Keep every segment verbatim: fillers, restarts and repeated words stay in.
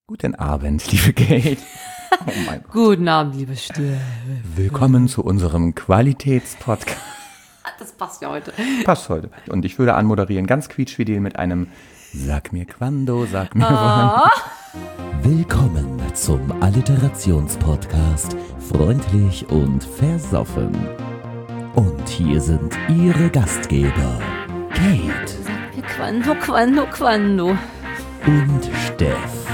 Guten Abend, liebe Kate. Oh mein Gott. Guten Abend, liebe Stür. Willkommen zu unserem Qualitätspodcast. Das passt ja heute. Passt heute. Und ich würde anmoderieren, ganz quietschfidel mit einem Sag mir quando, sag mir ah. wann. Willkommen zum Alliterationspodcast Freundlich und Versoffen. Und hier sind Ihre Gastgeber, Kate. Sag mir quando, quando, quando. Und Steff.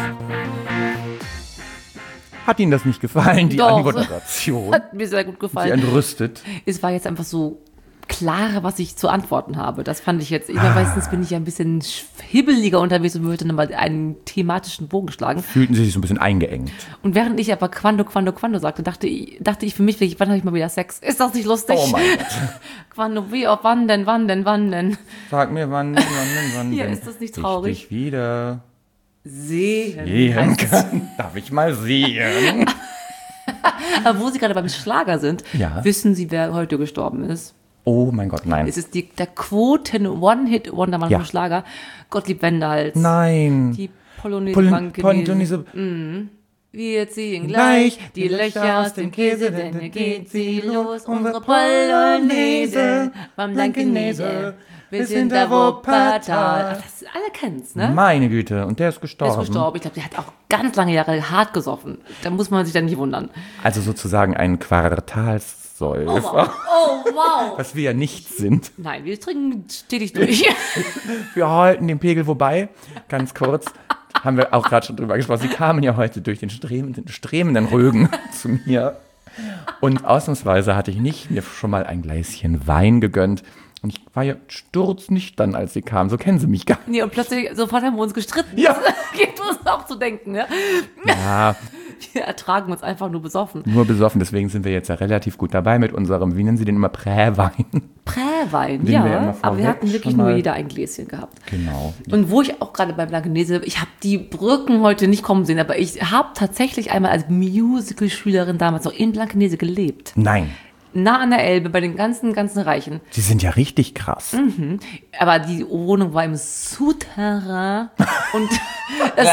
Hat Ihnen das nicht gefallen, die Doch. Anmoderation? Hat mir sehr gut gefallen. Sie entrüstet. Es war jetzt einfach so klar, was ich zu antworten habe. Das fand ich jetzt, ich meine, meistens bin ich ja ein bisschen hibbeliger unterwegs und würde dann mal einen thematischen Bogen schlagen. Fühlten Sie sich so ein bisschen eingeengt. Und während ich aber quando, quando, quando sagte, dachte ich, dachte ich für mich, wann habe ich mal wieder Sex? Ist das nicht lustig? Oh mein Gott. Quando, wie, auf wann denn, wann denn, wann denn? Sag mir wann, wann denn, wann Ja, denn. ist das nicht traurig? Ich dich wieder sehen, sehen kann. Darf ich mal sehen? Aber wo Sie gerade beim Schlager sind, ja. Wissen Sie, wer heute gestorben ist? Oh mein Gott, nein. Es ist die, der Quoten-One-Hit-Wondermann ja. vom Schlager, Gottlieb Wendehals. Nein. Die Polonaise. Pol- Polonaise. Mhm. Wir ziehen gleich die Löcher aus dem Käse, denn hier geht sie los, unsere Polonaise. Beim Blankenese bis hinter Wuppertal. Ach, das alle kennen's, ne? Meine Güte, und der ist gestorben. Der ist gestorben. Ich glaube, der hat auch ganz lange Jahre hart gesoffen. Da muss man sich dann nicht wundern. Also sozusagen ein Quartalssäufer. Oh wow. Oh, wow. Was wir ja nicht sind. Nein, wir trinken stetig durch. Wir halten den Pegel, wobei, ganz kurz, haben wir auch gerade schon drüber gesprochen, Sie kamen ja heute durch den stremenden, stremenden Rügen zu mir. Und ausnahmsweise hatte ich nicht mir schon mal ein Gläschen Wein gegönnt. Und ich war ja sturznüchtern, als Sie kamen. So kennen Sie mich gar nicht. Nee, und plötzlich, sofort haben wir uns gestritten. Ja. Das gibt uns auch zu denken, ne? Ja. Wir ertragen uns einfach nur besoffen. Nur besoffen, deswegen sind wir jetzt ja relativ gut dabei mit unserem, wie nennen Sie den immer, Präwein? Präwein, Den ja. wir ja aber wir hatten wirklich nur jeder ein Gläschen gehabt. Genau. Und wo ich auch gerade bei Blankenese, ich habe die Brücken heute nicht kommen sehen, aber ich habe tatsächlich einmal als Musical-Schülerin damals noch in Blankenese gelebt. Nein. Nah an der Elbe, bei den ganzen, ganzen Reichen. Sie sind ja richtig krass. Mhm. Aber die Wohnung war im Souterrain und es,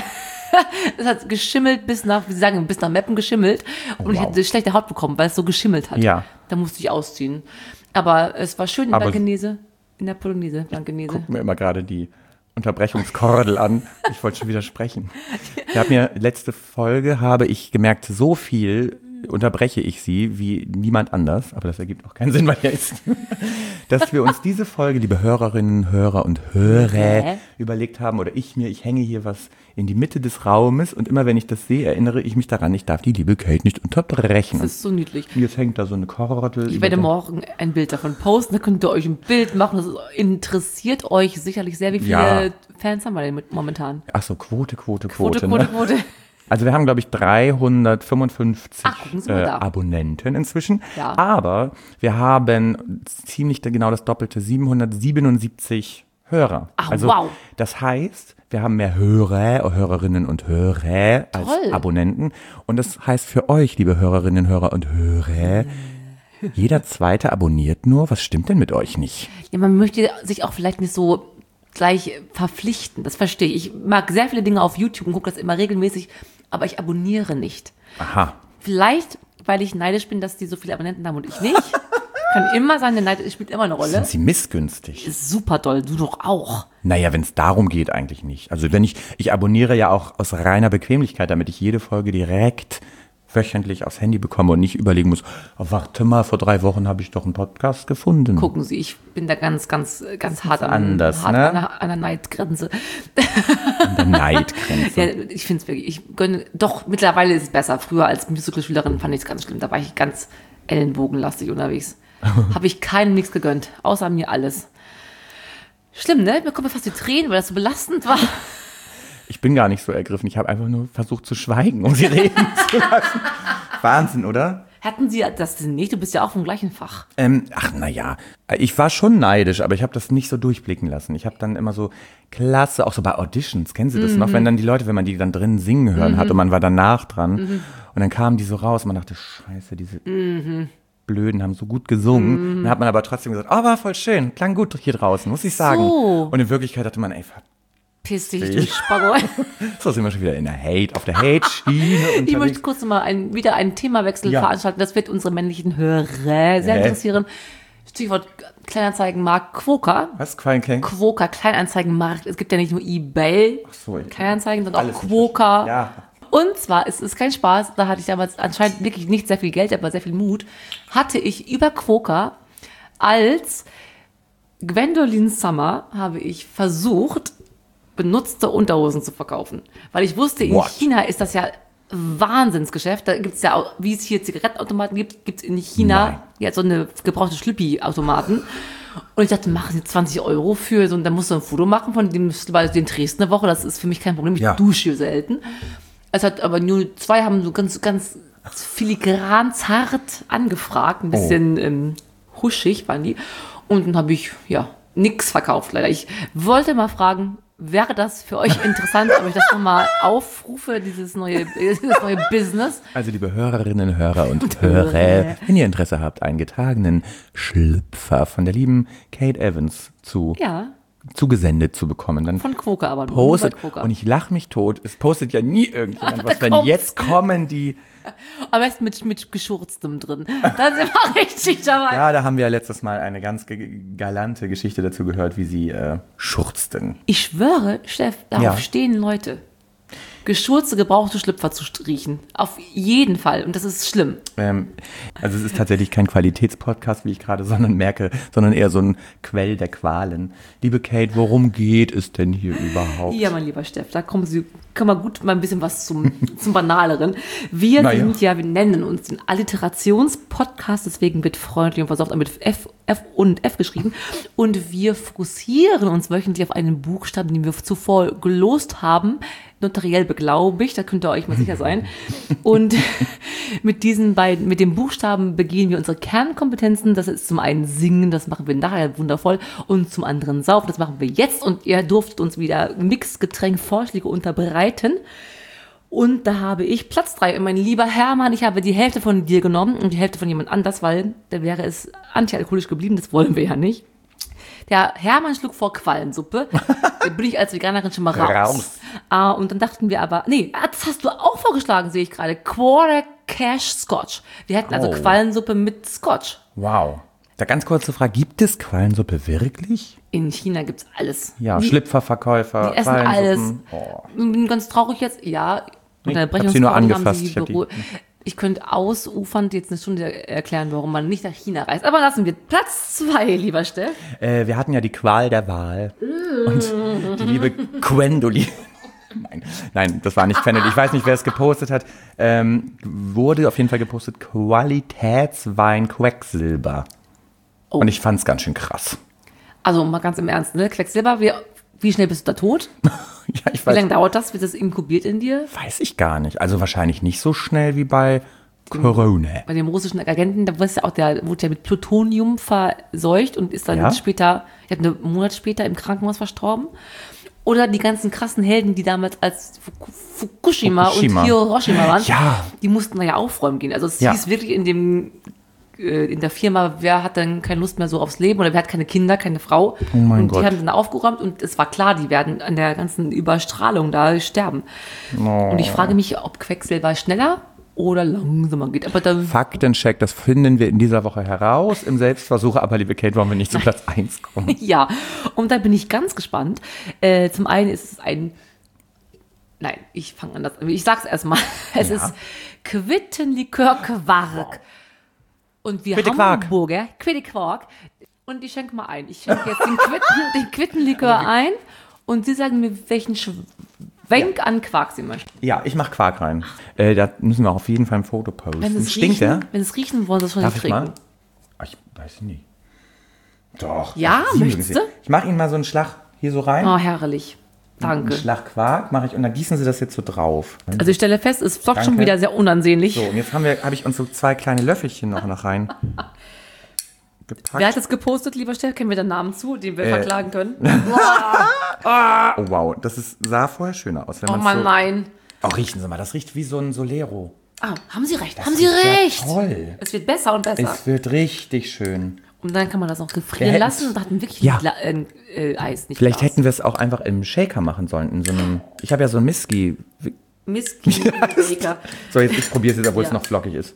es hat geschimmelt bis nach, wie Sie sagen, bis nach Meppen geschimmelt. Und wow. Ich hatte schlechte Haut bekommen, weil es so geschimmelt hat. Ja. Da musste ich ausziehen. Aber es war schön in Aber Blankenese, in der Polonaise, Blankenese. Guck mir immer gerade die Unterbrechungskordel an. Ich wollte schon widersprechen. Ich habe mir, letzte Folge habe ich gemerkt, so viel unterbreche ich Sie wie niemand anders, aber das ergibt auch keinen Sinn, weil er ist, dass wir uns diese Folge, liebe Hörerinnen, Hörer und Hörer, Hä? überlegt haben, oder ich mir, ich hänge hier was in die Mitte des Raumes und immer wenn ich das sehe, erinnere ich mich daran, ich darf die liebe Kate nicht unterbrechen. Das ist so niedlich. Und jetzt hängt da so eine Kordel. Ich werde morgen ein Bild davon posten, da könnt ihr euch ein Bild machen, das interessiert euch sicherlich sehr, wie viele Ja. Fans haben wir denn mit momentan? Ach so, Quote, Quote, Quote. Quote, Quote, ne? Quote. Also wir haben, glaube ich, dreihundertfünfundfünfzig Ach, gucken Sie mal äh, da. Abonnenten inzwischen. Ja. Aber wir haben ziemlich genau das Doppelte, siebenhundertsiebenundsiebzig Hörer. Ach, also wow. das heißt, wir haben mehr Hörer, Hörerinnen und Hörer als Toll. Abonnenten. Und das heißt für euch, liebe Hörerinnen, Hörer und Hörer, jeder Zweite abonniert nur. Was stimmt denn mit euch nicht? Ja, man möchte sich auch vielleicht nicht so gleich verpflichten, das verstehe ich. Ich mag sehr viele Dinge auf YouTube und gucke das immer regelmäßig, aber ich abonniere nicht. Aha. Vielleicht, weil ich neidisch bin, dass die so viele Abonnenten haben und ich nicht. Kann immer sein, der Neid spielt immer eine Rolle. Sind Sie missgünstig? Ist super doll, du doch auch. Naja, wenn es darum geht, eigentlich nicht. Also wenn ich, ich abonniere ja auch aus reiner Bequemlichkeit, damit ich jede Folge direkt wöchentlich aufs Handy bekomme und nicht überlegen muss, oh, warte mal, vor drei Wochen habe ich doch einen Podcast gefunden. Gucken Sie, ich bin da ganz, ganz, ganz hart, an, anders, hart ne? an, der, an der Neidgrenze. An der Neidgrenze. Ja, ich finde es wirklich, ich gönne, doch, mittlerweile ist es besser. Früher als Musical-Schülerin fand ich es ganz schlimm. Da war ich ganz ellenbogenlastig unterwegs. Habe ich keinem nichts gegönnt, außer mir alles. Schlimm, ne? Mir kommen fast die Tränen, weil das so belastend war. Ich bin gar nicht so ergriffen. Ich habe einfach nur versucht zu schweigen, um sie reden zu lassen. Wahnsinn, oder? Hatten Sie das denn nicht? Du bist ja auch vom gleichen Fach. Ähm, ach, naja, ich war schon neidisch, aber ich habe das nicht so durchblicken lassen. Ich habe dann immer so klasse, auch so bei Auditions, kennen Sie das mhm. noch? Wenn dann die Leute, wenn man die dann drin singen hören mhm. hat und man war danach dran mhm. und dann kamen die so raus und man dachte, scheiße, diese mhm. Blöden haben so gut gesungen. Mhm. Dann hat man aber trotzdem gesagt, oh, war voll schön, klang gut hier draußen, muss ich sagen. So. Und in Wirklichkeit dachte man, ey, Piss dich durch Spago. So sind wir schon wieder in der Hate, auf der Hate-Schiene Ich unterwegs. möchte kurz mal ein, wieder einen Themawechsel Ja. veranstalten. Das wird unsere männlichen Hörer sehr Hä? interessieren. Stichwort Kleinanzeigenmarkt Quokka. Was? Quallen Quokka, Kleinanzeigenmarkt. Es gibt ja nicht nur eBay so, ich- Kleinanzeigen, sondern auch alles Quokka. Ja. Und zwar, es ist kein Spaß, da hatte ich damals anscheinend wirklich nicht sehr viel Geld, aber sehr viel Mut, hatte ich über Quokka als Gwendolyn Summer habe ich versucht, benutzte Unterhosen zu verkaufen. Weil ich wusste, in What? China ist das ja Wahnsinnsgeschäft. Da gibt es ja auch, wie es hier Zigarettenautomaten gibt, gibt es in China Nein. ja so eine gebrauchte Schlüppi-Automaten. Und ich dachte, machen Sie zwanzig Euro für so, und dann musst du ein Foto machen von dem, weil den drehst eine Woche, das ist für mich kein Problem. Ich Ja. dusche selten. Es hat aber nur zwei haben so ganz, ganz filigran zart angefragt, ein bisschen ähm, huschig waren die. Und dann habe ich, ja, nix verkauft leider. Ich wollte mal fragen, wäre das für euch interessant, ob ich das nochmal aufrufe, dieses neue, dieses neue Business? Also liebe Hörerinnen, Hörer und Hörer, wenn ihr Interesse habt, einen getragenen Schlüpfer von der lieben Kate Evans zu Ja, zugesendet zu bekommen, dann von Quokka aber nur. postet, nur bei Quokka. und ich lache mich tot, es postet ja nie irgendjemand was, wenn kommt's. jetzt kommen die, Am besten mit, mit Geschurztem drin. Dann sind wir richtig dabei. ja, da haben wir ja letztes Mal eine ganz ge- galante Geschichte dazu gehört, wie sie äh, schurzten. Ich schwöre, Steff, darauf Ja. stehen Leute. Geschurzte, gebrauchte Schlüpfer zu riechen. Auf jeden Fall. Und das ist schlimm. Ähm, also es ist tatsächlich kein Qualitätspodcast, wie ich gerade, sondern merke, sondern eher so ein Quell der Qualen. Liebe Kate, worum geht es denn hier überhaupt? Ja, mein lieber Steff, da kommen Sie, kann man gut mal ein bisschen was zum, zum Banaleren. Wir Na ja. sind ja, wir nennen uns den Alliterationspodcast, deswegen wird freundlich und versorgt mit F, F und F geschrieben. Und wir fokussieren uns wöchentlich auf einen Buchstaben, den wir zuvor gelost haben. Notariell beglaubigt, da könnt ihr euch mal sicher sein. Und mit diesen beiden, mit dem Buchstaben begehen wir unsere Kernkompetenzen. Das ist zum einen Singen, das machen wir nachher wundervoll. Und zum anderen Saufen, das machen wir jetzt. Und ihr durftet uns wieder Mixgetränk-Vorschläge unterbreiten. Und da habe ich Platz drei. Und mein lieber Hermann, ich habe die Hälfte von dir genommen und die Hälfte von jemand anders, weil dann wäre es antialkoholisch geblieben. Das wollen wir ja nicht. Der Hermann schlug vor Quallensuppe. Da bin ich als Veganerin schon mal raus. Raus. Ah, und dann dachten wir aber, nee, ah, das hast du auch vorgeschlagen, sehe ich gerade. Quarter Cash Scotch. Wir hätten also Oh. Quallensuppe mit Scotch. Wow. Da ganz kurze Frage, gibt es Quallensuppe wirklich? In China gibt's alles. Ja, die, Schlüpferverkäufer, die essen alles. Quallensuppen. Oh. Bin ganz traurig jetzt. Ja, Ich hab sie nur angefasst. Ich hab die- Büro. Ich könnte ausufernd jetzt eine Stunde erklären, warum man nicht nach China reist. Aber lassen wir Platz zwei, lieber Steff. Äh, wir hatten ja die Qual der Wahl. Und die liebe Gwendolyn. Nein, nein, das war nicht Gwendolyn. Ich weiß nicht, wer es gepostet hat. Ähm, wurde auf jeden Fall gepostet, Qualitätswein Quecksilber. Oh. Und ich fand es ganz schön krass. Also mal ganz im Ernst, ne? Quecksilber, wie, wie schnell bist du da tot? Ja, ich Wie lange weiß, dauert das? Wird das inkubiert in dir? weiß ich gar nicht. Also wahrscheinlich nicht so schnell wie bei Corona. Bei dem russischen Agenten, da wurde ja auch der, wurde ja mit Plutonium verseucht und ist dann Ja? später, ich glaube, einen Monat später im Krankenhaus verstorben. Oder die ganzen krassen Helden, die damals als Fuku- Fukushima, Fukushima. und Hiroshima waren, Ja. die mussten da ja aufräumen gehen. Also es Ja. hieß wirklich in dem äh, in der Firma, wer hat dann keine Lust mehr so aufs Leben oder wer hat keine Kinder, keine Frau. Oh mein und Gott. die haben dann aufgeräumt und es war klar, die werden an der ganzen Überstrahlung da sterben. Oh. Und ich frage mich, ob Quecksilber schneller oder langsamer geht. Aber da Faktencheck, das finden wir in dieser Woche heraus im Selbstversuch. Aber liebe Kate, wollen wir nicht zu Platz eins kommen? ja, und da bin ich ganz gespannt. Äh, zum einen ist es ein, nein, ich fange an, das, ich sag's erstmal. Es Ja. ist Quittenlikör-Quark. Und wir Quitte-Quark. Hamburger, Quitte-Quark. Und ich schenke mal ein. Ich schenke jetzt den, Quitten, den Quittenlikör ein und Sie sagen mir, welchen Schwenk an Quark Sie möchten. Ja, ich mach Quark rein. Äh, da müssen wir auf jeden Fall ein Foto posten. Wenn Sie es Stinkt riechen, der? wenn Sie es riechen wollen, Sie es schon Darf nicht ich mal? trinken. Ah, ich weiß nicht. Doch. Ja, Sie möchtest mögen du? sie. Ich mache Ihnen mal so einen Schlag hier so rein. Oh, herrlich. Einen Danke. Schlag Quark mache ich und dann gießen Sie das jetzt so drauf. Also ich stelle fest, es ist doch schon Danke. wieder sehr unansehnlich. So, und jetzt haben wir, habe ich uns so zwei kleine Löffelchen noch, noch rein gepackt. Wer hat das gepostet, lieber Steff? Kennen wir den Namen zu, den wir Äh. verklagen können? Oh wow, das ist, sah vorher schöner aus. Wenn Oh man's Mann, so, nein. Oh, riechen Sie mal, das riecht wie so ein Solero. Ah, haben Sie recht, Das haben Sie riecht ja recht. toll. Es wird besser und besser. Es wird richtig schön. Und dann kann man das noch Wir gefrieren hätten's- lassen und hatten wirklich Ja. Gla äh, äh, Eis, nicht Vielleicht Glas. hätten wir es auch einfach im Shaker machen sollen. In so einem, ich habe ja so einen Whisky. Whisky-Shaker. So, jetzt ich probiere es jetzt, obwohl es Ja. noch flockig ist.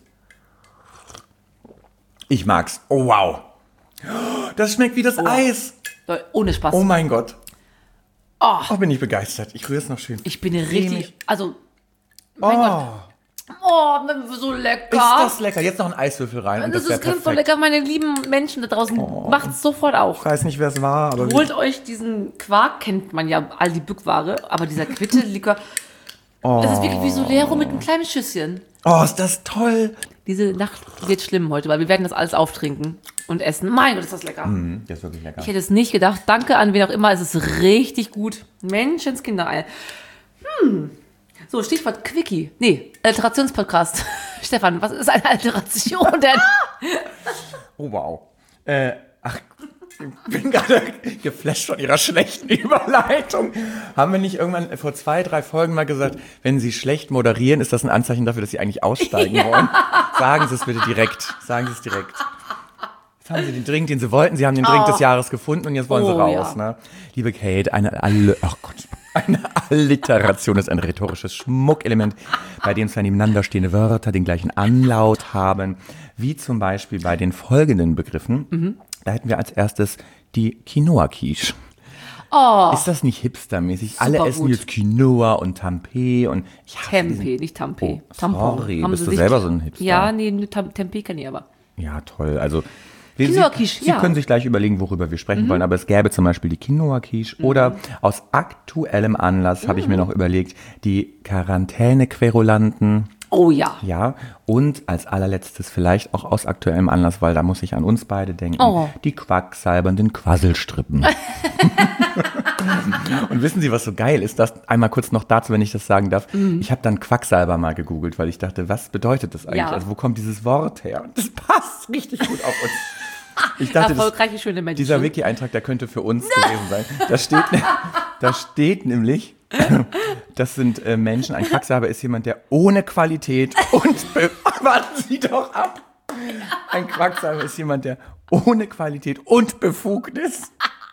Ich mag's. Oh, wow. Das schmeckt wie das Eis. Leute, ohne Spaß. Oh mein Gott. Oh. Oh, bin ich begeistert. Ich rühre es noch schön. Ich bin Cremig. richtig, also, Oh, mein Gott. Oh, so lecker. ist das lecker. Jetzt noch ein Eiswürfel rein. Und das das wäre ist ganz so perfekt. lecker, meine lieben Menschen da draußen. Macht's sofort auch. Ich weiß nicht, wer es war, aber Holt euch diesen Quark, kennt man ja, all die Bückware, aber dieser Quitte-Likör, das ist wirklich wie Solero mit einem kleinen Schüsschen. oh, ist das toll. Diese Nacht wird schlimm heute, weil wir werden das alles auftrinken und essen. Mein Gott, ist das lecker. Mm, das ist wirklich lecker. Ich hätte es nicht gedacht. Danke an wen auch immer, es ist richtig gut. Menschenskinder. Hm. So, Stichwort Quickie. Nee, Alterationspodcast. Stefan, was ist eine Alteration denn? Oh, wow. Äh, ach, ich bin gerade geflasht von Ihrer schlechten Überleitung. Haben wir nicht irgendwann vor zwei, drei Folgen mal gesagt, wenn Sie schlecht moderieren, ist das ein Anzeichen dafür, dass Sie eigentlich aussteigen wollen? Sagen Sie es bitte direkt. Sagen Sie es direkt. Jetzt haben Sie den Drink, den Sie wollten. Sie haben den Drink Oh. des Jahres gefunden und jetzt wollen Sie Oh, raus. ja. Ne? Liebe Kate, eine, Alle ach Gott, eine Alliteration ist ein rhetorisches Schmuckelement, bei dem zwei nebeneinander stehende Wörter den gleichen Anlaut haben, wie zum Beispiel bei den folgenden Begriffen. Mhm. Da hätten wir als erstes die Quinoa-Quiche. Oh, Ist das nicht hipstermäßig? Alle Super essen gut. jetzt Quinoa und Tempeh und ich hasse diesen- Tempeh, nicht Tampeh. Oh, Tampon. sorry, Haben bist Sie du sich- selber so ein Hipster? Ja, nee, nur Tam- Tempeh kann ich aber. Ja, toll. Also wir- Sie, Quinoa-Quiche, Sie ja. Mhm. können sich gleich überlegen, worüber wir sprechen wollen, aber es gäbe zum Beispiel die Quinoa-Quiche oder aus aktuellem Anlass habe ich Mhm. mir noch überlegt, die Quarantäne-Querulanten. Oh ja. Ja, und als allerletztes vielleicht auch aus aktuellem Anlass, weil da muss ich an uns beide denken, Oh. die quacksalbernden Quasselstrippen. Und wissen Sie, was so geil ist? Das einmal kurz noch dazu, wenn ich das sagen darf. Mhm. Ich habe dann Quacksalber mal gegoogelt, weil ich dachte, was bedeutet das eigentlich? Ja. Also wo kommt dieses Wort her? Und das passt richtig gut auf uns. Ich dachte, das, Erfolgreiche, schöne Menschen. dieser Wiki-Eintrag, der könnte für uns gewesen sein. Da steht, da steht nämlich, das sind äh, Menschen, ein Quacksalber ist jemand, der ohne Qualität und, Be- warten Sie doch ab. Ein Quacksalber ist jemand, der ohne Qualität und Befugnis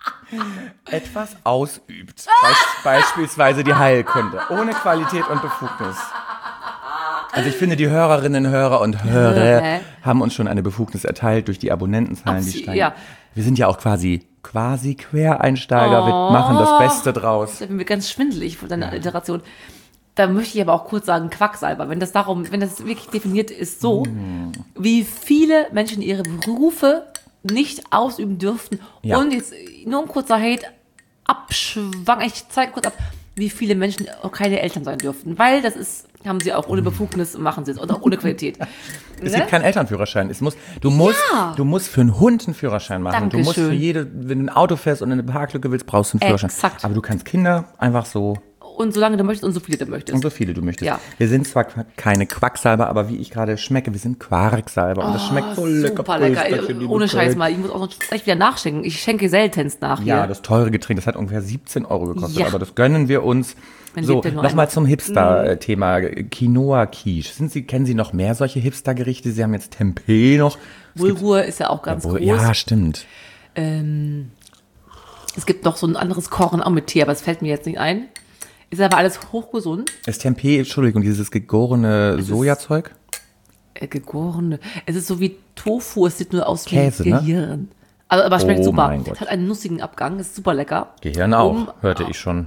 etwas ausübt. Beis- beispielsweise die Heilkunde. Ohne Qualität und Befugnis. Also ich finde, die Hörerinnen, Hörer und Hörer Hörer. haben uns schon eine Befugnis erteilt durch die Abonnentenzahlen, die Abs- steigen. ja. Wir sind ja auch quasi, quasi Quereinsteiger. Oh. Wir machen das Beste draus. Da bin mir ganz schwindelig von deiner Iteration. Da möchte ich aber auch kurz sagen, Quacksalber. Wenn das darum, wenn das wirklich definiert ist so, Mm. wie viele Menschen ihre Berufe nicht ausüben dürften. Ja. Und jetzt nur ein kurzer Hate, abschwang, ich zeige kurz ab, wie viele Menschen auch keine Eltern sein dürften. Weil das ist, haben sie auch ohne Befugnis, machen sie es. Und auch ohne Qualität. Es Ne? gibt keinen Elternführerschein. Es muss, du musst, Ja. du musst für einen Hund einen Führerschein machen. Du musst für Dankeschön. jede, wenn du ein Auto fährst und eine Parklücke willst, brauchst du einen Führerschein. Exakt. Aber du kannst Kinder einfach so Und solange du möchtest und so viele du möchtest. und so viele du möchtest. Ja. Wir sind zwar keine Quacksalber, aber wie ich gerade schmecke, wir sind Quarksalber. Und das schmeckt so lecker. Super lecker. Prösterchen, liebe Ohne Scheiß Kate. mal. Ich muss auch noch gleich wieder nachschenken. Ich schenke seltenst nach hier. Ja, das teure Getränk, das hat ungefähr siebzehn Euro gekostet, Ja. aber das gönnen wir uns. Man So, lebt ja nur nochmal einmal. zum Hipster-Thema, Quinoa-Quiche. Sind Sie, kennen Sie noch mehr solche Hipster-Gerichte? Sie haben jetzt Tempeh noch. Bulgur ist ja auch ganz Obwohl- groß. Ja, stimmt. Ähm, es gibt noch so ein anderes Kochen auch mit Tee, aber es fällt mir jetzt nicht ein. Ist aber alles hochgesund. Ist Tempeh, Entschuldigung, dieses gegorene ist- Sojazeug? Äh, gegorene. Es ist so wie Tofu, es sieht nur aus wie Käse, ne? Gehirn. Also, aber es schmeckt Oh super. mein Es Gott. hat einen nussigen Abgang, ist super lecker. Gehirn auch, Um- hörte ich schon.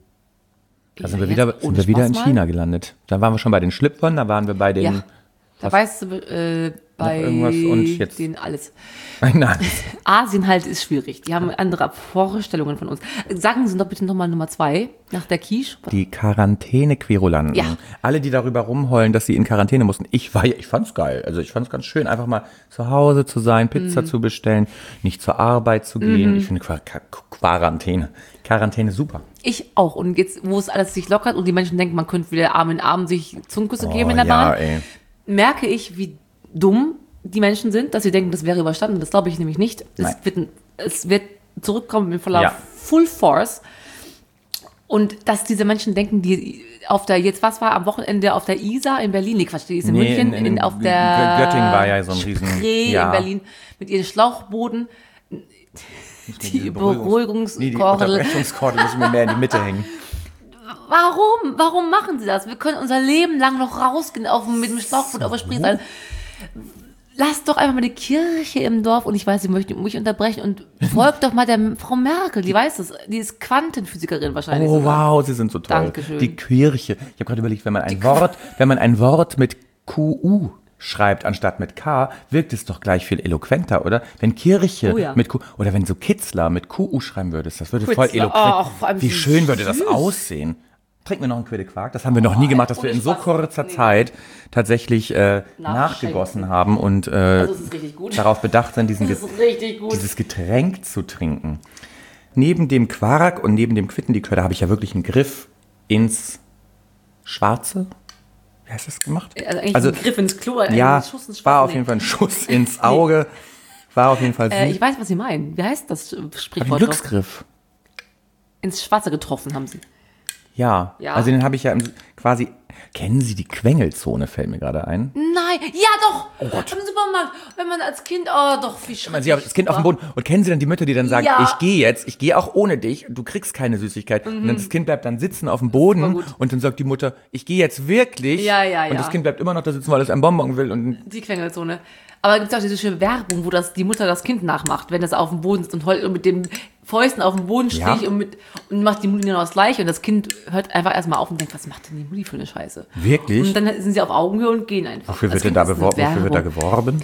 Da sind Ja, wir wieder, jetzt sind ohne wir wieder in Spaß China mal. gelandet. Da waren wir schon bei den Schlüpfern, da waren wir bei den... Ja. Da weißt du, äh, bei irgendwas und jetzt- den alles. Nein, Asien halt ist schwierig. Die haben andere Vorstellungen von uns. Sagen Sie doch bitte nochmal Nummer zwei nach der Quiche. die Quarantäne-Querulanten. Ja. Alle, die darüber rumheulen, dass sie in Quarantäne mussten. Ich war ja, ich fand's geil. Also ich fand's ganz schön, einfach mal zu Hause zu sein, Mhm. Pizza zu bestellen, nicht zur Arbeit zu gehen. Ich finde Qua- Qua- Quarantäne, Quarantäne super. Ich auch. Und jetzt, wo es alles sich lockert und die Menschen denken, man könnte wieder Arm in Arm sich Zungenküsse geben in der Oh, ja, Bahn, ey. merke ich, wie dumm die Menschen sind, dass sie denken, das wäre überstanden. Das glaube ich nämlich nicht. Es Nein. wird, ein- es wird zurückkommen in voller Ja. Full Force. Und dass diese Menschen denken, die auf der, jetzt was war am Wochenende auf der Isar in Berlin, nee, Quatsch, die ist in Nee, München, in- in, in auf der Göttingen war ja so ein riesen- Spree ja. in Berlin mit ihren Schlauchbooten, die Beruhigungs- Nee, die Beruhigungskordel. Unterbrechungskordel müssen wir mehr in die Mitte hängen. Warum? Warum machen sie das? Wir können unser Leben lang noch rausgehen auf, mit dem Schlauchboot auf der Spree sein. Lasst doch einfach mal die Kirche im Dorf, und ich weiß, sie möchten mich unterbrechen, und folgt doch mal der Frau Merkel, die weiß das, die ist Quantenphysikerin wahrscheinlich Oh sogar. wow, Sie sind so toll. Dankeschön. Die Kirche. Ich habe gerade überlegt, wenn man ein Wort, wenn man ein Wort mit Q U schreibt anstatt mit K, wirkt es doch gleich viel eloquenter, oder? Wenn Kirche Oh ja. mit Q, oder wenn so Kitzler mit Q U schreiben würdest, das würde voll Kitzler, eloquent. oh, vor allem Wie so schön würde das süß. aussehen. Trinken wir noch einen Quidde Quark? Das haben wir noch nie gemacht, dass wir in so kurzer Zeit tatsächlich äh, nachgegossen haben und äh, Also es ist richtig gut. darauf bedacht sind, diesen Das ist richtig gut. dieses Getränk zu trinken. Neben dem Quark und neben dem Quittenlikör, da habe ich ja wirklich einen Griff ins Schwarze. Wie heißt das gemacht? Also eigentlich ein Griff ins Klo, ein ja, Schuss ins war Schwarze. auf jeden Fall ein Schuss ins Auge. War auf jeden Fall Äh, süß. ich weiß, was Sie meinen. Wie heißt das äh, Ein Sprichwort? doch? Glücksgriff. Ins Schwarze getroffen haben Sie. Ja. Ja. Also den habe ich ja im, quasi. Kennen Sie die Quengelzone? Fällt mir gerade ein. Nein, ja doch. Oh Gott. Im Supermarkt, wenn man als Kind, oh doch, wie schrecklich. Sie haben das Kind auf dem Boden. Und kennen Sie dann die Mütter, die dann sagen, Ja. ich gehe jetzt, ich gehe auch ohne dich, du kriegst keine Süßigkeit. Und dann das Kind bleibt dann sitzen auf dem Boden Mhm. gut. und dann sagt die Mutter, ich gehe jetzt wirklich. Ja, ja, Und ja. das Kind bleibt immer noch da sitzen, weil es ein Bonbon will. Und Die Quengelzone. Aber gibt es auch diese schöne Werbung, wo das die Mutter das Kind nachmacht, wenn es auf dem Boden sitzt und heult und mit den Fäusten auf dem Boden Ja. sticht und, mit, und macht die Mutti genau das Gleiche, und das Kind hört einfach erstmal auf und denkt, was macht denn die Mutti für eine Scheiße? Wirklich? Und dann sind sie auf Augenhöhe und gehen einfach. Wofür Das wird denn Kind da ist eine beworben? Wofür wird da Werbung. geworben?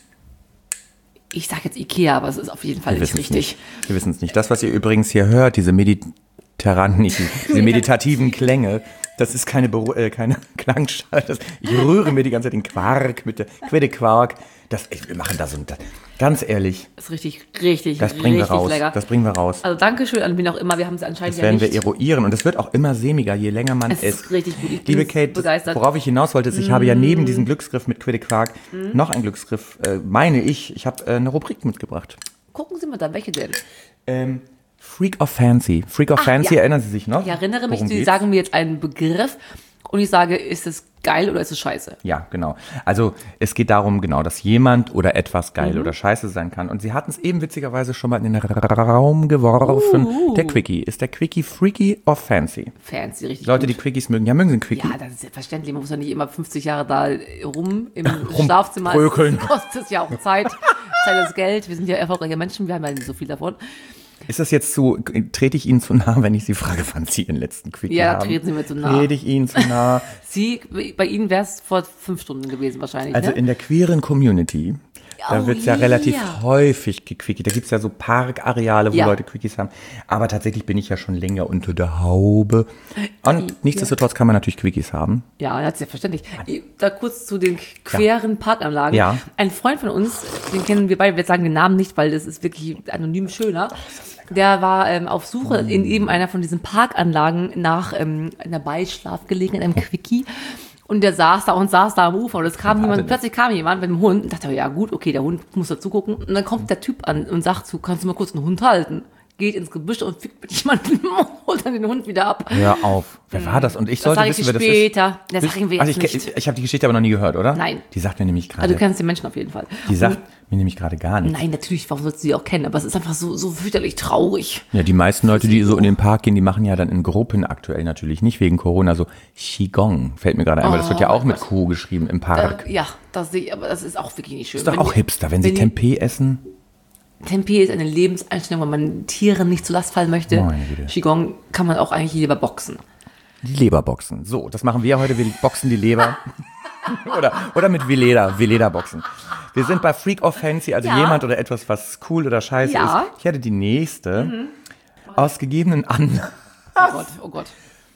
Ich sag jetzt Ikea, aber es ist auf jeden Fall Wir nicht wissen es richtig. nicht. Wir wissen es nicht. Das, was ihr übrigens hier hört, diese mediterranen, nicht, diese meditativen Klänge, das ist keine, Beru äh, keine Klangschale. Das, ich rühre mir die ganze Zeit den Quark mit der Quidde Quark. Das, ey, wir machen da so ein, das, ganz ehrlich, Das ist richtig, richtig, das bringen wir richtig raus. lecker. Das bringen wir raus. Also Dankeschön an wen auch immer, wir haben es anscheinend Das ja werden wir nicht. eruieren und es wird auch immer sämiger, je länger man Es isst. ist richtig gut. Ich bin Liebe Kate, das, begeistert. worauf ich hinaus wollte, ist, ich habe ja neben diesem Glücksgriff mit Quidde Quark noch einen Glücksgriff, äh, meine ich. Ich habe äh, eine Rubrik mitgebracht. Gucken Sie mal da, welche denn? Ähm, Freak of Fancy. Freak of Ach, Fancy, ja. erinnern Sie sich noch? Ich erinnere mich, Worum Sie geht's? sagen mir jetzt einen Begriff und ich sage, ist es geil oder ist es scheiße? Ja, genau. Also es geht darum, genau, dass jemand oder etwas geil Mhm. oder scheiße sein kann. Und Sie hatten es eben witzigerweise schon mal in den Raum geworfen. Uh. Der Quickie. Ist der Quickie freaky or fancy? Fancy, richtig Leute, die gut. Quickies mögen. Ja, mögen Sie einen Quickie? Ja, das ist selbstverständlich. Man muss ja nicht immer fünfzig Jahre da rum im Rum Schlafzimmer. brökeln. Das kostet ja auch Zeit. Zeit ist Geld. Wir sind ja erfolgreiche Menschen. Wir haben ja nicht so viel davon. Ist das jetzt zu, trete ich Ihnen zu nah, wenn ich Sie frage, wann Sie Ihren letzten Quickie Ja, haben? treten Sie mir zu nah. Trete ich Ihnen zu nah? Sie, bei Ihnen wäre es vor fünf Stunden gewesen wahrscheinlich, Also ne? in der queeren Community, da Oh, wird es ja ja. relativ häufig gequickied. Da gibt es ja so Parkareale, wo Ja. Leute Quickies haben. Aber tatsächlich bin ich ja schon länger unter der Haube. Und nichtsdestotrotz kann man natürlich Quickies haben. Ja, das ist ja verständlich. Da kurz zu den queren Parkanlagen. Ja. Ein Freund von uns, den kennen wir beide, wir sagen den Namen nicht, weil das ist wirklich anonym schöner. Der war ähm, auf Suche in eben einer von diesen Parkanlagen nach ähm, einer Beischlafgelegenheit, einem Quickie. Und der saß da und saß da am Ufer und es kam Warte jemand, nicht. plötzlich kam jemand mit dem Hund und dachte, ja gut, okay, der Hund muss da zugucken. Und dann kommt der Typ an und sagt zu, kannst du mal kurz einen Hund halten? Geht ins Gebüsch und fickt mit jemandem und holt dann den Hund wieder ab. Hör auf. Wer war das? Und ich Das sollte sage ich wissen, dir wer das ist. später. Das sagen wir Also jetzt ich, nicht. ich, ich habe die Geschichte aber noch nie gehört, oder? Nein. Die sagt mir nämlich Also du gerade. kennst den Menschen auf jeden Fall. Die sagt mir nämlich gerade gar nichts. Nein, natürlich, warum sollst du sie auch kennen? Aber es ist einfach so, so fürchterlich traurig. Ja, die meisten Leute, die so in den Park gehen, die machen ja dann in Gruppen aktuell natürlich nicht wegen Corona so Qigong. Fällt mir gerade ein, weil das wird ja Oh auch mein mit Gott. Q geschrieben im Park. Äh, ja, das sehe ich, aber das ist auch wirklich nicht schön. ist doch Wenn auch die- Hipster, wenn sie die- Tempeh essen. Tempeh ist eine Lebenseinstellung, wenn man Tieren nicht zur Last fallen möchte. Meine Güte. Qigong kann man auch eigentlich lieber boxen. Die Leberboxen. So, das machen wir heute. Wir boxen die Leber. oder, oder mit Veleda. Veleda boxen. Wir sind bei Freak of Fancy, also Ja. jemand oder etwas, was cool oder scheiße Ja. ist. Ich hätte die nächste. Aus gegebenen Anlass. Oh Gott, oh Gott.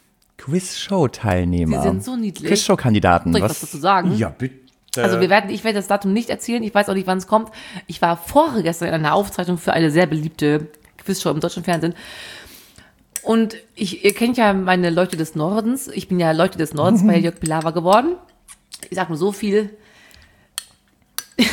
Quiz-Show-Teilnehmer. Sie sind so niedlich. Quiz-Show-Kandidaten. Soll ich was dazu sagen? Ja, bitte. Also wir werden, ich werde das Datum nicht erzählen, ich weiß auch nicht, wann es kommt. Ich war vorgestern in einer Aufzeichnung für eine sehr beliebte Quizshow im deutschen Fernsehen. Und ich, ihr kennt ja meine Leute des Nordens. Ich bin ja Leute des Nordens bei Jörg Pilawa geworden. Ich sag nur so viel,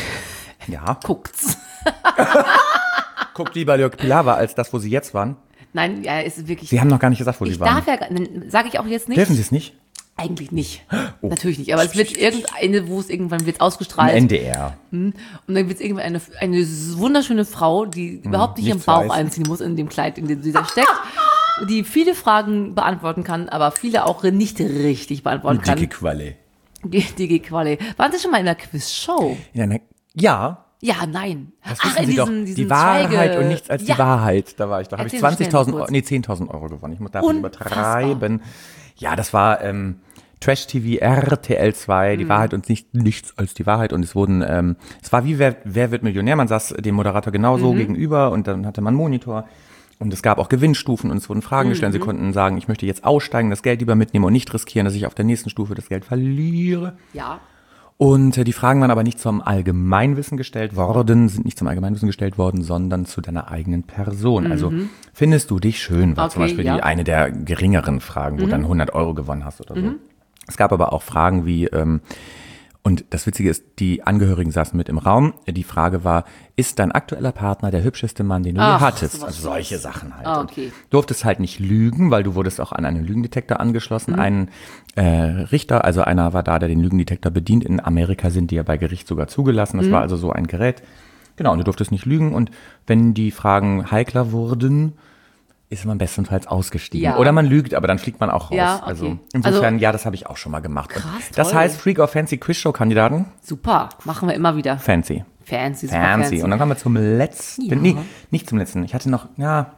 Ja, guckt's. guckt lieber Jörg Pilawa als das, wo sie jetzt waren. Nein, ja, ist wirklich. Sie haben noch gar nicht gesagt, wo ich Sie waren. darf ja, sage ich auch jetzt nicht. Dürfen Sie es nicht? Eigentlich nicht. Oh. Natürlich nicht. Aber es wird irgendeine, wo es irgendwann wird ausgestrahlt. Im N D R. Und dann wird es irgendwann eine, eine wunderschöne Frau, die überhaupt nicht ihren nichts Bauch weiß. einziehen muss in dem Kleid, in dem sie da steckt, die viele Fragen beantworten kann, aber viele auch nicht richtig beantworten kann. Dicke Qualle. Die Dicke Qualle. Waren Sie schon mal in einer Quizshow? Ja, ne, ja. Ja, nein. Das Ach, wissen in Sie doch. diesen, diesen Die Wahrheit Zweige. und nichts als ja. die Wahrheit. Da war ich. Da habe ich Erzählen Sie zwanzigtausend schnell Euro, kurz. nee, zehntausend Euro gewonnen. Ich muss davon Unfassbar. übertreiben. Ja, das war ähm, Trash-T V, R T L zwei, die Mhm. Wahrheit und nicht, nichts als die Wahrheit. Und es wurden, ähm, es war wie Wer, Wer wird Millionär? Man saß dem Moderator genauso Mhm. gegenüber und dann hatte man einen Monitor. Und es gab auch Gewinnstufen und es wurden Fragen gestellt. Mhm. Sie konnten sagen, ich möchte jetzt aussteigen, das Geld lieber mitnehmen und nicht riskieren, dass ich auf der nächsten Stufe das Geld verliere. Ja. Und äh, die Fragen waren aber nicht zum Allgemeinwissen gestellt worden, sind nicht zum Allgemeinwissen gestellt worden, sondern zu deiner eigenen Person. Also findest du dich schön, war zum Okay, Beispiel ja. die eine der geringeren Fragen, wo du dann hundert Euro gewonnen hast oder so. Es gab aber auch Fragen wie, ähm, und das Witzige ist, die Angehörigen saßen mit im Raum. Die Frage war, ist dein aktueller Partner der hübscheste Mann, den du je Ach, hattest? sowas Also solche Sachen halt. Ah, Und okay. durftest halt nicht lügen, weil du wurdest auch an einen Lügendetektor angeschlossen. Mhm. Ein äh, Richter, also einer war da, der den Lügendetektor bedient. In Amerika sind die ja bei Gericht sogar zugelassen. Mhm. Das war also so ein Gerät. Genau, und du durftest nicht lügen. Und wenn die Fragen heikler wurden, ist man bestenfalls ausgestiegen. Ja. Oder man lügt, aber dann fliegt man auch raus. Ja, okay. Also insofern, Also- ja, das habe ich auch schon mal gemacht. Und Krass, das toll. heißt, Freak or Fancy Quizshow-Kandidaten? Super. Machen wir immer wieder. Fancy. Fancy, super Fancy. fancy. Und dann kommen wir zum letzten. Ja. Nee, nicht zum letzten. Ich hatte noch, ja,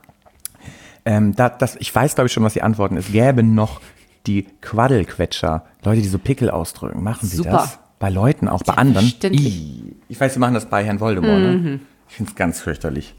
ähm, da, das, ich weiß, glaube ich, schon, was die Antworten ist. Gäbe noch die Quaddelquetscher. Leute, die so Pickel ausdrücken. Machen sie Super. das? Bei Leuten, auch bei anderen? Selbstverständlich. Ih. Ich weiß, sie machen das bei Herrn Voldemort, ne? Ich finde es ganz fürchterlich.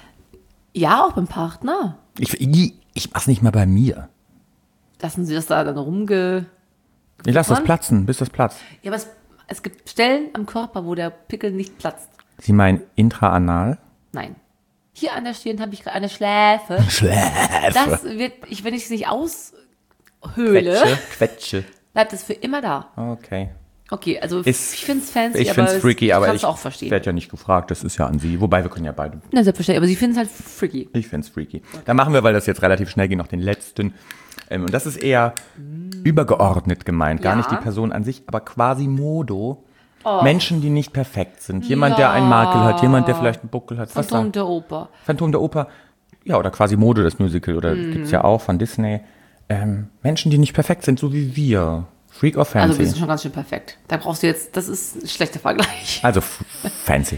Ja, auch beim Partner. Ich, ich, ich mach's nicht mal bei mir. Lassen Sie das da dann rumge... Ich lasse das Wann? platzen, bis das platzt. Ja, aber es, es gibt Stellen am Körper, wo der Pickel nicht platzt. Sie meinen intraanal? Nein. Hier an der Stirn habe ich gerade eine Schläfe. Schläfe. Das wird, ich, wenn ich es nicht aushöhle, Quetsche. Quetsche. bleibt es für immer da. Okay. Okay, also Ist- ich finde es fancy, Ich aber finde es es- freaky, ich aber kann ich es auch verstehen. werde ja nicht gefragt, das ist ja an Sie. Wobei, wir können ja beide. Na, selbstverständlich, aber sie finden es halt freaky. Ich finde es freaky. Dann machen wir, weil das jetzt relativ schnell ging, noch den letzten. Ähm, und das ist eher übergeordnet gemeint, gar Ja. nicht die Person an sich, aber quasi Modo. Menschen, die nicht perfekt sind. Jemand, der Ja. einen Makel hat, jemand, der vielleicht einen Buckel hat. Was Phantom dann? der Oper. Phantom der Oper. Ja, oder quasi Modo, das Musical. Oder Mhm. gibt's ja auch von Disney. Ähm, Menschen, die nicht perfekt sind, so wie wir. Freak or Fancy? Also wir sind schon ganz schön perfekt. Da brauchst du jetzt, das ist ein schlechter Vergleich. Also f- Fancy.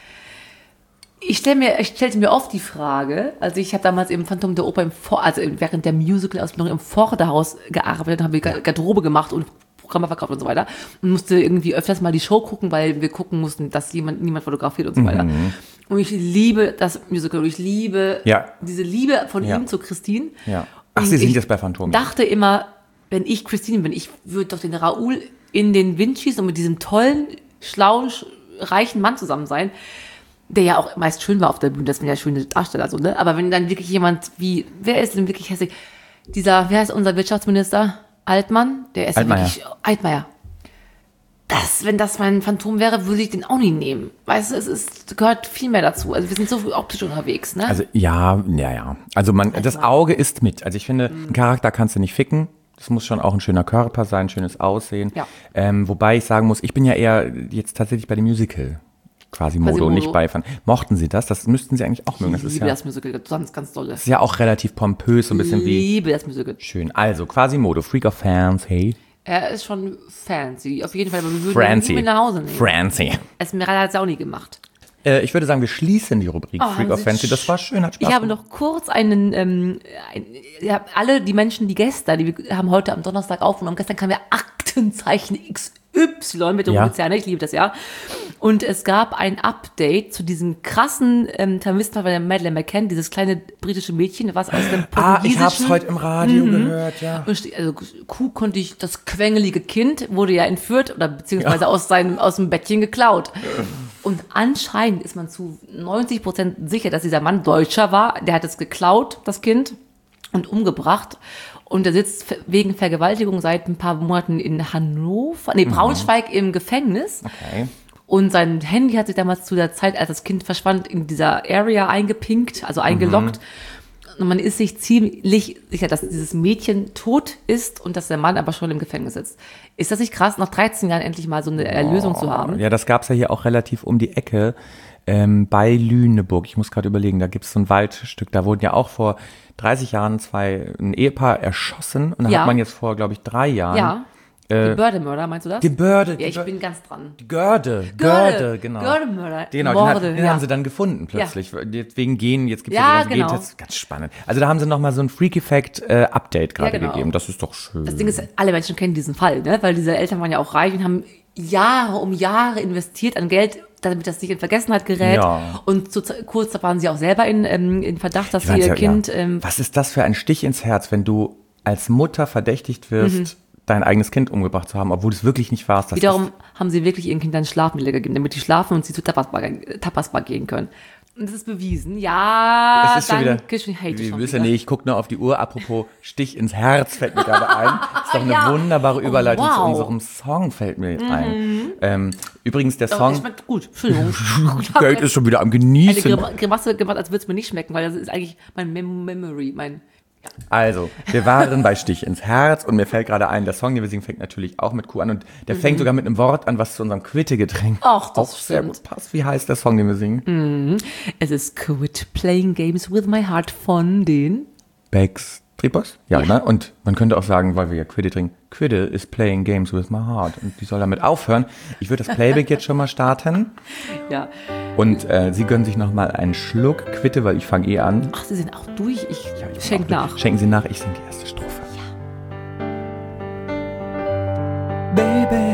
Ich, stell mir, ich stellte mir oft die Frage, also ich habe damals im Phantom der Oper, im Vor, also während der Musical-Ausbildung im Vorderhaus gearbeitet, habe ich Garderobe gemacht und Programme verkauft und so weiter und musste irgendwie öfters mal die Show gucken, weil wir gucken mussten, dass jemand, niemand fotografiert und so weiter. Und ich liebe das Musical und ich liebe Ja. diese Liebe von Ja. ihm zu Christine. Ja. Ach, Und Sie sind ich jetzt bei Phantom. dachte immer, wenn ich Christine bin, ich würde doch den Raoul in den Wind schießen und mit diesem tollen, schlauen, sch- reichen Mann zusammen sein, der ja auch meist schön war auf der Bühne, das sind ja schöne Darsteller, so, ne? Aber wenn dann wirklich jemand wie, wer ist denn wirklich hässlich? Dieser, wer heißt unser Wirtschaftsminister? Altmann? Der ist ja Altmaier. wirklich, Altmaier. Das, wenn das mein Phantom wäre, würde ich den auch nicht nehmen. Weißt du, es ist, gehört viel mehr dazu. Also wir sind so optisch unterwegs, ne? Also ja, ja, ja. Also man, das Auge ist mit. Also ich finde, einen Charakter kannst du nicht ficken. Das muss schon auch ein schöner Körper sein, schönes Aussehen. Ja. Ähm, wobei ich sagen muss, ich bin ja eher jetzt tatsächlich bei dem Musical quasi Modo, Modo. nicht bei Fan. Mochten Sie das? Das müssten Sie eigentlich auch mögen. Das ich ist liebe ja, das Musical, ganz, ganz doll. das ist ja auch relativ pompös, so ein bisschen wie liebe das Musical. schön. Also quasi Modo, Freak of Fans, hey. Er ist schon fancy, auf jeden Fall, aber wir würden Francie. ihn nie mit nach Hause nehmen. Francie. Esmeralda hat es auch nie gemacht. Äh, ich würde sagen, wir schließen die Rubrik Oh, Freak haben of Sie Fancy. Das war schön, hat Spaß Ich habe gemacht. noch kurz einen, ähm, ein, ja, alle die Menschen, die Gäste, die wir haben heute am Donnerstag aufgenommen. Gestern kam ja Aktenzeichen X Y mit dem Ja. Luciana, ich liebe das ja. Und es gab ein Update zu diesem krassen ähm, Terrorismus bei der Madeleine McCann, dieses kleine britische Mädchen, was aus dem Ah, ich hab's Portugiesischen- heute im Radio gehört, ja. Und ste- also Kuh konnte ich, das quengelige Kind wurde ja entführt oder beziehungsweise aus seinem, aus dem Bettchen geklaut. Und anscheinend ist man zu neunzig Prozent sicher, dass dieser Mann Deutscher war. Der hat es geklaut, das Kind, und umgebracht. Und er sitzt fe- wegen Vergewaltigung seit ein paar Monaten in Hannover, nee, Braunschweig im Gefängnis. Okay. Und sein Handy hat sich damals zu der Zeit, als das Kind verschwand, in dieser Area eingepinkt, also eingeloggt. und man ist sich ziemlich sicher, dass dieses Mädchen tot ist und dass der Mann aber schon im Gefängnis sitzt. Ist das nicht krass, nach dreizehn Jahren endlich mal so eine Erlösung oh, zu haben? Ja, das gab es ja hier auch relativ um die Ecke ähm, bei Lüneburg. Ich muss gerade überlegen, da gibt es so ein Waldstück, da wurden ja auch vor dreißig Jahren zwei, ein Ehepaar erschossen und da ja. hat man jetzt vor, glaube ich, drei Jahren ja. Die Bördemörder, meinst du das? Die Börde. Ja, ich Bör- bin ganz dran. Die Görde. Görde, Görde genau. Gördemörder. Genau, Morde, den, hat, den ja. haben sie dann gefunden plötzlich. Ja. Wegen Genen, jetzt gibt es ja, ja so genau. Gentests. Ganz spannend. Also da haben sie nochmal so ein Freak-Effect-Update äh, gerade ja, genau. gegeben. Das ist doch schön. Das Ding ist, alle Menschen kennen diesen Fall, ne? Weil diese Eltern waren ja auch reich und haben Jahre um Jahre investiert an Geld, damit das nicht in Vergessenheit gerät. Ja. Und so, kurz da waren sie auch selber in, ähm, in Verdacht, dass sie ihr ja, Kind... Ja. Ähm, Was ist das für ein Stich ins Herz, wenn du als Mutter verdächtigt wirst, mhm. dein eigenes Kind umgebracht zu haben, obwohl du es wirklich nicht warst. Das Wiederum ist haben sie wirklich ihren Kindern Schlafmittel gegeben, damit die schlafen und sie zu Tapasbar, Tapasbar gehen können. Und das ist bewiesen. Ja, es ist schon wieder, ich hate wie, schon wieder. Nee, ich gucke nur auf die Uhr. Apropos Stich ins Herz fällt mir gerade ein. Ist doch eine ja. wunderbare Überleitung oh, wow. zu unserem Song, fällt mir mhm. ein. Ähm, übrigens, der Doch, Song... schmeckt gut, Entschuldigung. Geld ist schon wieder am Genießen. Eine Grimasse gemacht, als würde es mir nicht schmecken, weil das ist eigentlich mein Mem- Memory, mein... Also, wir waren bei Stich ins Herz und mir fällt gerade ein, der Song, den wir singen, fängt natürlich auch mit Q an und der mhm. fängt sogar mit einem Wort an, was zu unserem Quitte-Getränk Ach, das auch sehr gut passt. Wie heißt der Song, den wir singen? Mhm. Es ist Quit Playing Games with My Heart von den Backstreet Ja, ja. Ne? Und man könnte auch sagen, weil wir ja Quitte trinken, Quitte is playing games with my heart und die soll damit aufhören. Ich würde das Playback jetzt schon mal starten. Ja. Und äh, Sie gönnen sich nochmal einen Schluck Quitte, weil ich fange eh an. Ach, Sie sind auch durch. Ich, ja, ich schenke nach. Schenken Sie nach, ich singe die erste Strophe. Ja. Baby,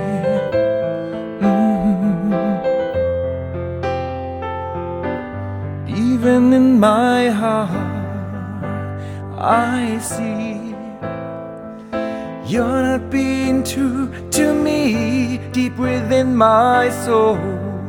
mm-hmm. Even in my heart, I see you're not being true to me. Deep within my soul,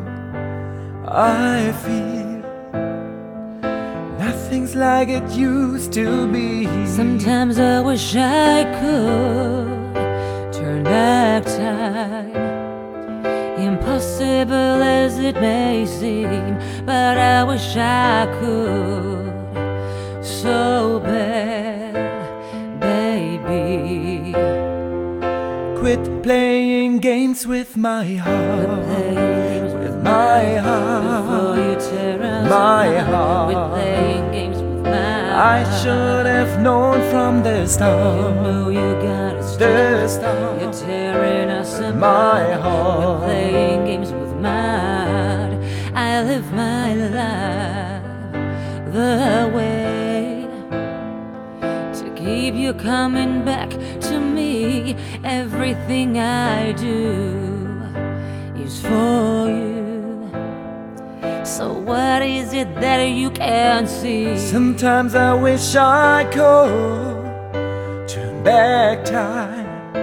I feel nothing's like it used to be. Sometimes I wish I could turn back time, impossible as it may seem, but I wish I could so bad, baby. Quit playing games with my heart, with my heart, my heart. Quit playing games with my heart. I should have known from the start. You know you gotta stop. The start. You're tearing us apart. My heart. Quit playing games with my heart. I live my life the way to keep you coming back to me. Everything I do is for you. So what is it that you can't see? Sometimes I wish I could turn back time,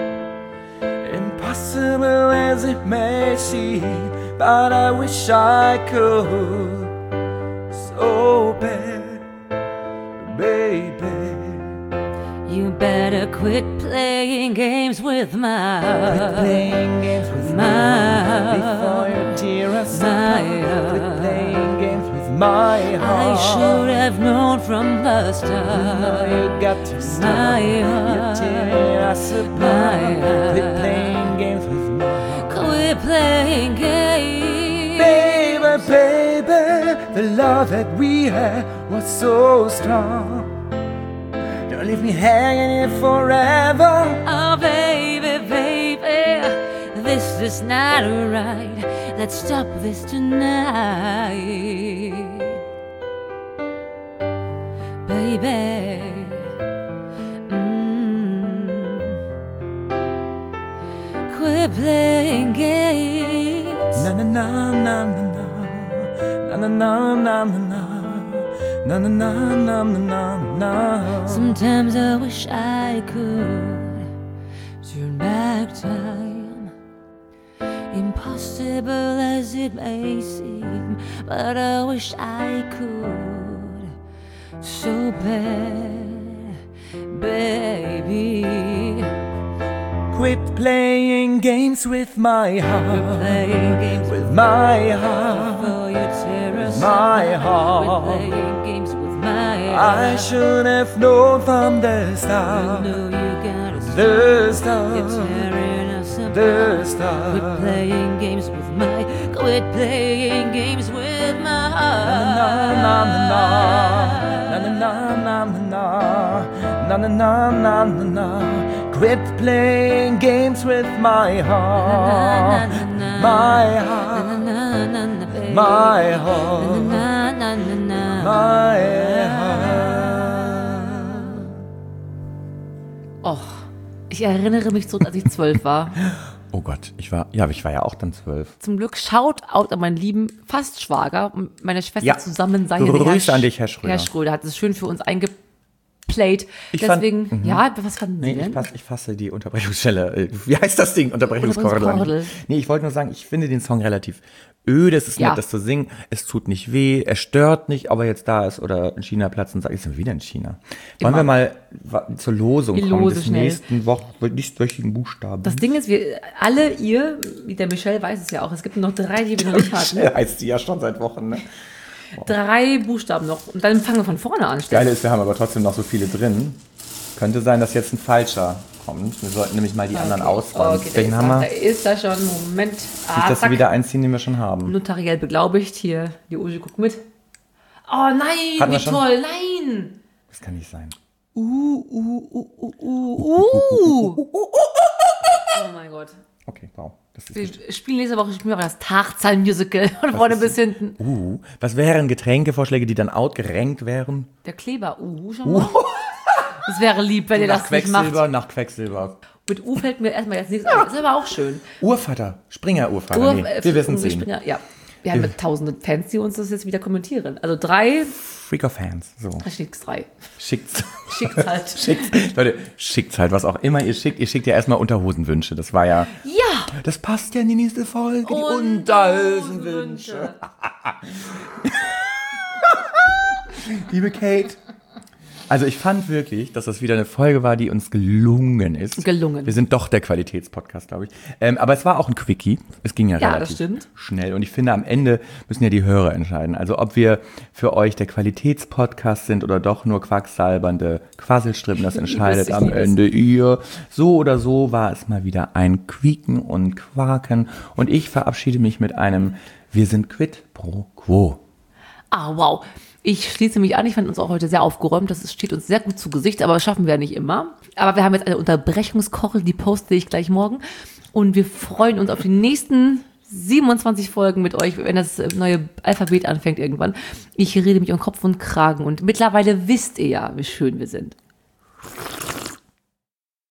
impossible as it may seem, but I wish I could so bad, baby. You better quit playing games with my heart. Quit playing games with my heart before you tear us apart. Quit playing games with my heart. I should have known from the start. You know you got to stop. My You're heart. tearing us apart. Quit playing games with my heart. Quit playing games. Baby, baby, the love that we had was so strong. Don't leave me hanging here forever. Oh, baby, baby, this is not right. Let's stop this tonight, baby. Mm. Quit playing games. Na na na na na na na na na na na. Na na na na na na na. Sometimes I wish I could turn back time, impossible as it may seem, but I wish I could so bad, baby. Quit playing games with my heart. Playing games with my heart. before you tear us My apart. heart. Quit playing games with my I should have known from the start. know you got a The You're start. tearing us apart. The Quit start. playing games with my, quit playing games with my heart. Na na na na na na na na na na na na na. Quit playing games with my heart. My heart. My heart. My heart. Och, ich erinnere mich zurück, als ich zwölf war. Oh Gott, ich war, ja, ich war ja auch dann zwölf. Zum Glück Shoutout an meinen lieben fast Schwager und meine Schwester Ja. zusammen. Sei Grüße an dich, Herr Schröder. Herr Schröder hat es schön für uns eingeplayt. Ich fand- Deswegen, ja, was fanden Sie Nee, ich, denn? pass, ich fasse die Unterbrechungsstelle. äh, Wie heißt das Ding? Unterbrechungskordel. Unterbrechungskordel. Nee, ich wollte nur sagen, ich finde den Song relativ öde. Es ist Ja. nett, das zu singen. Es tut nicht weh. Es stört nicht, ob er jetzt da ist oder in China platzen sagt. Ist er wieder in China? Wollen Immer. wir mal wa- zur Losung Die kommen Lose des schnell. nächsten Woch, nächstwöchigen Buchstaben? Das Ding ist, wir alle, ihr, wie der Michelle weiß es ja auch, es gibt noch drei, die wir noch nicht hatten. heißt die ja schon seit Wochen, ne? Drei Buchstaben noch. Und dann fangen wir von vorne an. Geile ist, wir haben aber trotzdem noch so viele drin. Könnte sein, dass jetzt ein falscher kommt. Wir sollten nämlich mal die anderen ausräumen. Okay, Welchen da haben wir? ist, da ist da schon. Moment. Nicht, Ah, dass zack. wir wieder einziehen, den wir schon haben. Notariell beglaubigt. Hier, die Uschi guckt mit. Oh nein, Hatten wir wie schon? toll, nein. Das kann nicht sein. Uh, uh, uh, uh, uh, uh. Oh mein Gott. Okay, wow. Das ist Wir spielen nächste Woche spielen wir das Tarzan-Musical von vorne bis hinten. Uh, was wären Getränkevorschläge, die dann outgerankt wären? Der Kleber, uh, schon mal. Das wäre lieb, wenn ihr Nach das nicht macht. Quecksilber, nach Quecksilber. Mit U fällt mir erstmal jetzt nichts ein. Ist aber auch schön. Urvater, Springer-Urvater. Ur- nee, äh, wir wissen es Uwe ihn. Springer, ja. Wir haben mit tausende Fans, die uns das jetzt wieder kommentieren. Also drei, Freaker-Fans. So. schickt's drei. Schickt's. Schickt's halt. Schickt's. Leute, schickt's halt, was auch immer ihr schickt. Ihr schickt ja erstmal Unterhosenwünsche. Das war ja. Ja! Das passt ja in die nächste Folge. Die Unterhosenwünsche. Liebe Kate. Also ich fand wirklich, dass das wieder eine Folge war, die uns gelungen ist. Gelungen. Wir sind doch der Qualitätspodcast, glaube ich. Ähm, aber es war auch ein Quickie. Es ging ja, Ja, relativ das stimmt. schnell. Und ich finde, am Ende müssen ja die Hörer entscheiden. Also ob wir für euch der Qualitätspodcast sind oder doch nur quacksalbernde Quasselstrippen, das entscheidet ich am liebe es. Ende ihr. So oder so war es mal wieder ein Quieken und Quaken. Und ich verabschiede mich mit einem Wir sind quid pro quo. Ah, wow. Ich schließe mich an. Ich fand uns auch heute sehr aufgeräumt. Das steht uns sehr gut zu Gesicht, aber das schaffen wir ja nicht immer. Aber wir haben jetzt eine Unterbrechungskochel, die poste ich gleich morgen. Und wir freuen uns auf die nächsten siebenundzwanzig Folgen mit euch, wenn das neue Alphabet anfängt irgendwann. Ich rede mich um Kopf und Kragen. Und mittlerweile wisst ihr ja, wie schön wir sind.